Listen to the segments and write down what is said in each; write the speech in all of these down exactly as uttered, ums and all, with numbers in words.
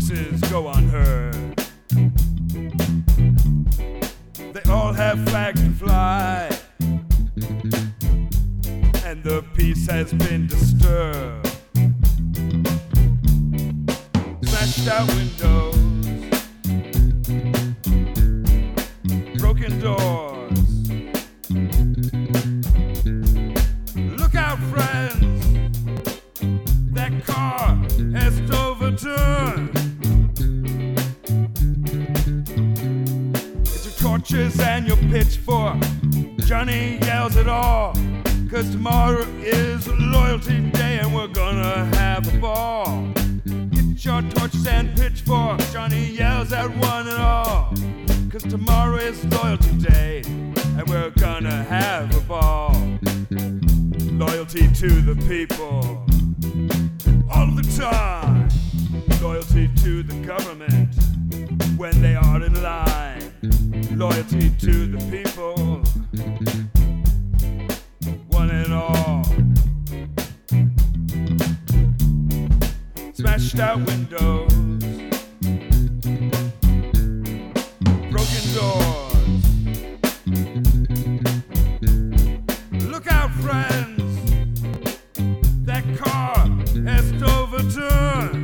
voices go unheard. They all have flags to fly, and the peace has been disturbed. Smashed out windows, broken doors. Look out, friends, that car has overturned. Get your torches and your pitchfork. Johnny yells it all, 'cause tomorrow is Loyalty Day and we're gonna have a ball. Get your torches and pitchforks. Johnny yells at one and all, 'cause tomorrow is Loyalty Day and we're gonna have a ball. Loyalty to the people all the time. Loyalty to the government when they are in line. Loyalty to the people, one and all. Smashed out windows, broken doors. Look out, friends, that car has overturned.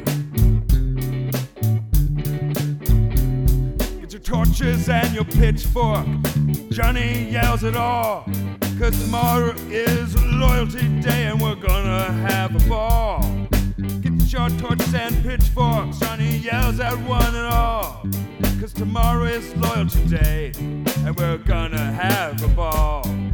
Get your torches and your pitchfork. Johnny yells it all, 'cause tomorrow is Loyalty Day and we're gonna have a ball. Get your torches and pitchforks. Johnny yells at one and all, 'cause tomorrow is Loyalty Day and we're gonna have a ball.